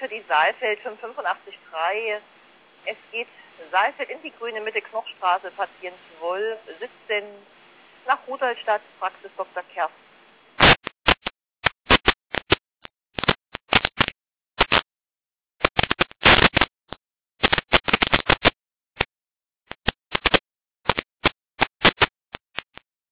für die Saalfeld 585-3. Es geht Saalfeld in die grüne Mitte, Knochstraße, Patient Wolf, 17, nach Rudolstadt, Praxis Dr. Kersten.